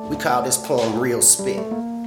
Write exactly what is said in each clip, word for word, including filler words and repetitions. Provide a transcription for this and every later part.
We call this poem Real Spit.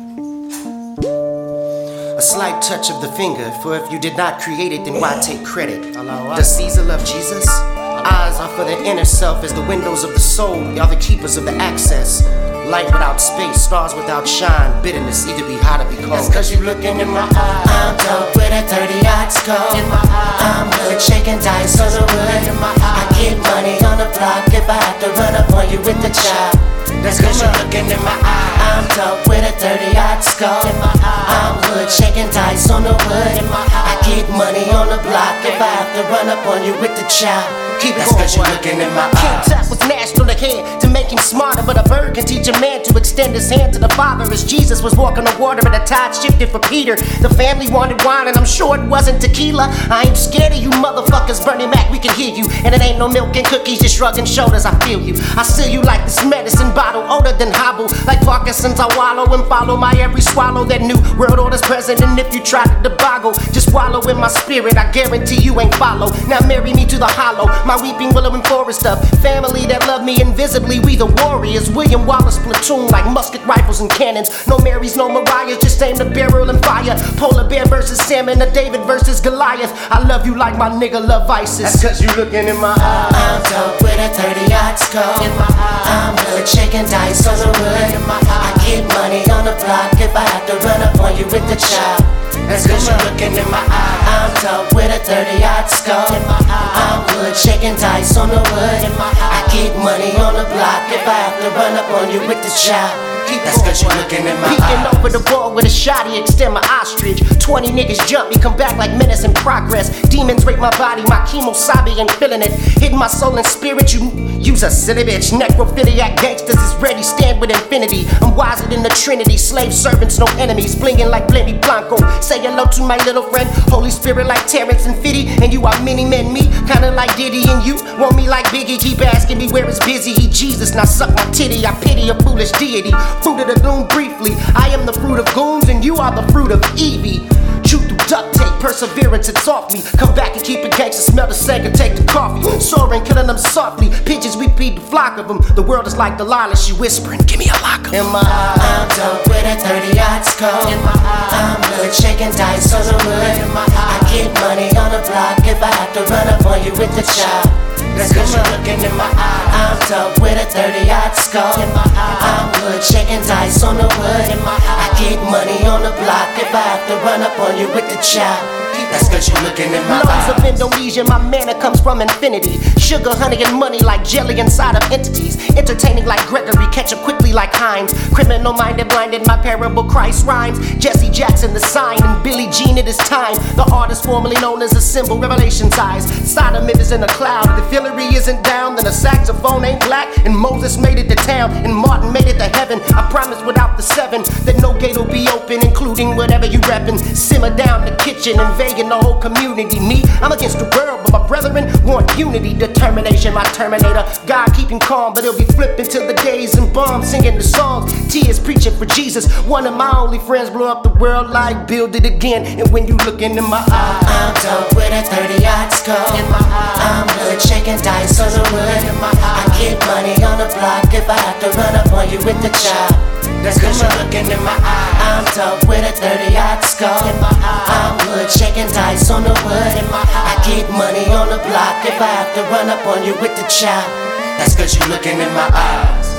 A slight touch of the finger, for if you did not create it, then why take credit? Does Caesar love Jesus? Eyes are for the inner self as the windows of the soul, they are the keepers of the access. Light without space, stars without shine, bitterness, either be hot or be cold. That's cause you looking in my eyes. I'm dope with a thirty odd scope in my eyes. I'm hood shaking dice on the wood in my eyes. I get money on the block if I have to run up on you with the chop. That's cause you looking in my eyes. I'm dope with a thirty odd scope in my eyes. I'm hood shaking dice on the wood in my eyes. I get money on the block if I have to run up on you with the chop. Keep it That's going, cause you boy. looking in my King eyes. Tut was nashed on the head to make him smarter, but a bird can teach a man to extend his hand to the Father. As Jesus was walking the water and the tide shifted for Peter, the family wanted wine and I'm sure it wasn't tequila. I ain't scared of you motherfuckers, Bernie Mac, we can hear you. And it ain't no milk and cookies, just shrugging shoulders, I feel you. I seal you like this medicine bottle, older than hobble. Like Parkinson's, I wallow and follow my every swallow. That new world order's present, and if you try to deboggle, just wallow in my spirit, I guarantee you ain't follow. Now marry me to the hollow, my weeping willow and forest of family that love me invisibly, we the warriors. William Wallace platoon like musket rifles and cannons. No Marys, no Mariahs, just aim the barrel and fire. Polar bear versus salmon, or David versus Goliath. I love you like my nigga love ISIS. That's cause you looking in my eyes. I'm dope with a thirty odd scope in my eyes. I'm hood shaking dice on the wood in my eyes. I get money on the block if I have to run up on you with the chop. That's cause you looking in my eyes. I'm dope with a thirty odd scope in my eyes. I'm hood shaking dice on the wood in my eyes. I get money on the block if I have to run up on you with the chop. That's cause you looking in my Peeking eyes. over the wall with a shotty, extend my ostrich. Twenty niggas jump me, come back like menace in progress. Demons rape my body, my chemosabi ain't feeling it. Hitting my soul and spirit, you use a silly bitch. Necrophiliac gangsters is ready, stand with infinity. I'm wiser than the Trinity, slave servants, no enemies. Blinging like Blendy Blanco, say hello to my little friend. Holy Spirit like Terrence and Fitty, and you are many men, me. Kinda like Diddy and you, want me like Biggie. Keep asking me where it's busy, he Jesus, now suck my titty. I pity a foolish deity. Fruit of the loom briefly, I am the fruit of goons and you are the fruit of Evie. Shoot through duct tape, perseverance, it's off me. Come back and keep it gangsta, smell the sag and take the coffee. Soaring, killing them softly, pigeons we feed the flock of them. The world is like Delilah, she whispering, give me a lock of in my eyes. I'm dope with a thirty odd scope in my eyes. I'm hood shaking dice on the wood in my eyes. I get money on the block if I have to run up on you with the chop. That's cause you looking in my eyes. I'm dope with a thirty odd scope in my eyes. I'm hood shaking dice on the wood in my eyes. I get money on the block if I have to run up on you with the chop. That's cause you looking in my Lungs eyes. of Indonesia, my mana comes from infinity. Sugar, honey, and money like jelly inside of entities. Entertaining like Gregory, catch up quickly like Hines. Criminal minded, blinded, my parable Christ rhymes. Jesse Jackson, the sign, and Billie Jean, it is time. The artist formerly known as a symbol, Revelation's eyes. Sodom is in a cloud. If Hillary isn't down, then the saxophone ain't black. And Moses made it to town, and Martin made it to heaven. I promise without the seven that no gate will be open, including whatever you reppin'. Simmer down the kitchen, invading the whole community. Me, I'm against the world, but my brethren want unity, determination, my terminator. God keeping calm, but he'll be flipping till the days and bombs, singing the songs, tears preaching for Jesus. One of my only friends blew up the world like build it again. And when you looking in my eyes, I'm dope with a thirty odd scope in my eyes. I'm hood shaking dice on the wood in my eyes. I get money on the block if I have to run up on you with the chop. That's cause you looking in my eyes. I'm dope with a thirty odd scope in my eyes. I'm hood shaking dice on the wood in my eyes. I get money on the block if I have to run up on you with the chop. That's cause you looking in my eyes.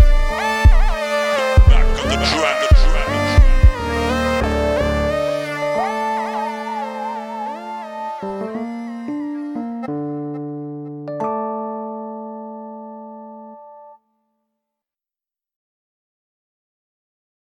Back on the track. The track.